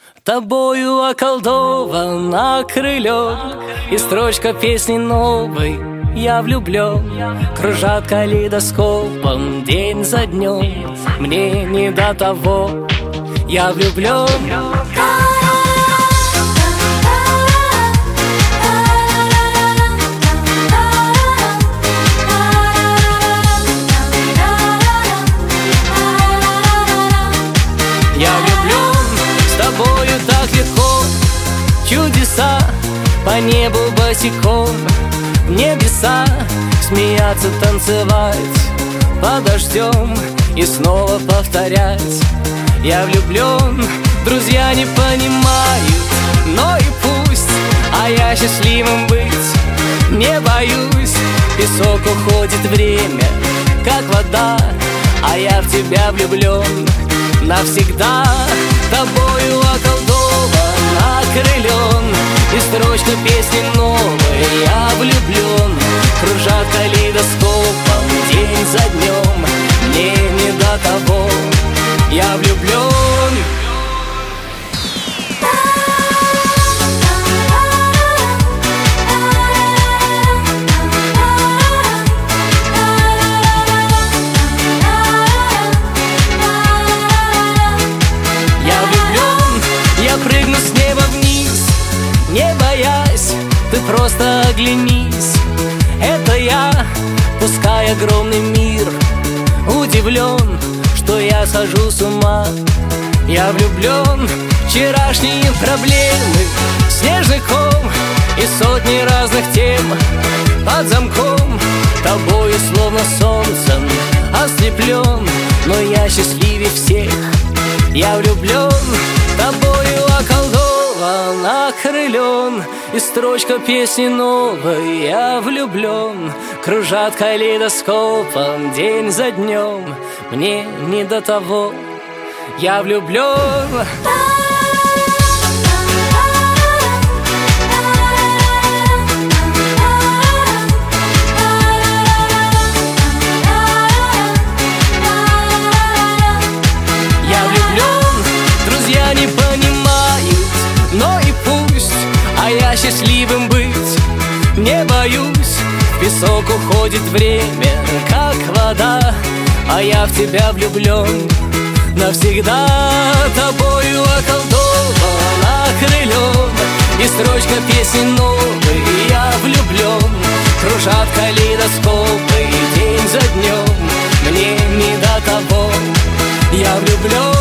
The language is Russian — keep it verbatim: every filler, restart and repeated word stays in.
Тобою околдован, окрылен, и строчка песни новой я влюблен. Кружат калейдоскопом день за днем, мне не до того, я влюблен. Я влюблен, с тобою так легко, чудеса по небу босиком, в небеса смеяться, танцевать под дождем и снова повторять. Я влюблен, друзья не понимают, но и пусть, а я счастливым быть не боюсь. В песок уходит время, как вода, а я в тебя влюблен навсегда. Тобою околдован, окрылен, и строчка песни новой я влюблен. Кружат калейдоскопом день за днем, мне не до того, я влюблен. Прыгну с неба вниз, не боясь, ты просто оглянись. Это я, пускай огромный мир удивлен, что я схожу с ума. Я влюблен, вчерашние проблемы, снежный ком и сотни разных тем под замком. Тобою словно солнцем ослеплен, но я счастливее всех. Я влюблен, тобою околдован, окрылен, и строчка песни новой я влюблен. Кружат калейдоскопом день за днем, мне не до того, я влюблен. Не понимают, но и пусть, а я счастливым быть не боюсь. В песок уходит время, как вода, а я в тебя влюблен навсегда. Тобою околдован, окрылен, и строчка песни новой я влюблен. Кружат калейдоскопы день за днем, мне не до того, я влюблен.